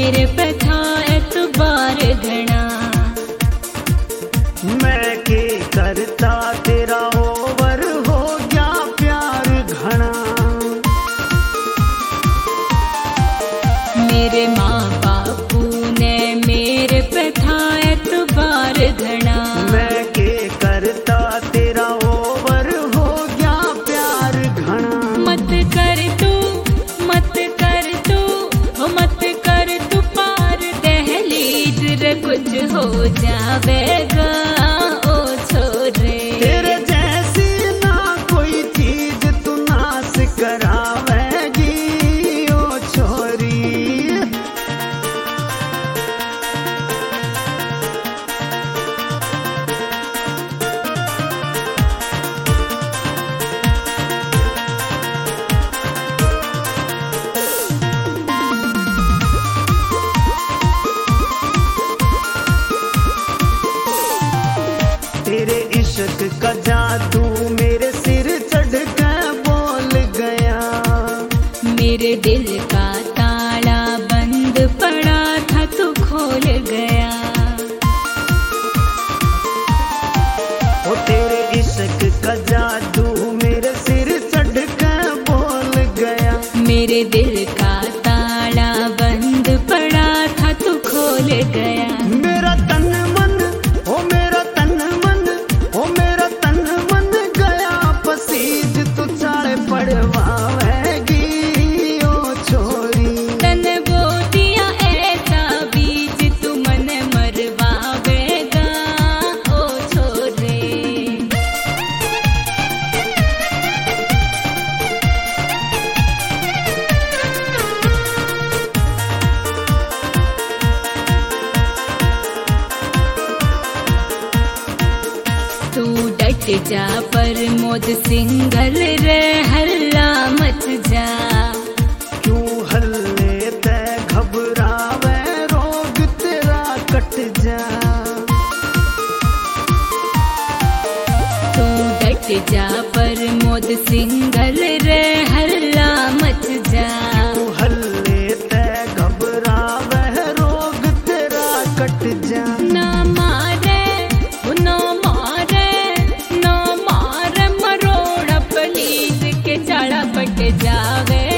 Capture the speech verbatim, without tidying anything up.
मेरे पे था एतबार घना। मैं के करता तेरा ओवर हो गया प्यार घना। मेरे माँ बापू ने मेरे पे था एतबार घना। मैं के करता तेरा ओवर हो गया प्यार घना। मत कर तू मत कर तू हो मत कर तू पार दहलीज रे कुछ हो जावेगा ओ छोरे। तेरे जैसी ना कोई चीज तू नाश करावेगी ओ छोरी। तेरे इश्क का जादू मेरे सिर चढ़ के बोल गया। मेरे दिल का ताला बंद पड़ा था तू खोल गया। ओ तेरे इश्क का जादू मेरे सिर चढ़ के बोल गया। मेरे दिल का ताला बंद पड़ा था तू खोल गया। मेरा तन मन ओ मेरा तन मन ओ मेरा तन मन गया पसीज तू चाले पड़वावेगी ओ छोरी। तन वो दिया ऐसा बीज तू मन मरवावेगा ओ छोरे। तू डट जा पर मोद सिंगल रे हल्ला मच जा। क्यों हल्ले ते घबरावे रोग तेरा कट जा। तू डट जा पर मोद सिंगल रे हल्ला मच जा। क्यों हल्ले ते घबरावे रोग तेरा कट जा। ना मारे वो ना मारे ना मारे मरोड़ा पलीज के चाड़ा पट जावे।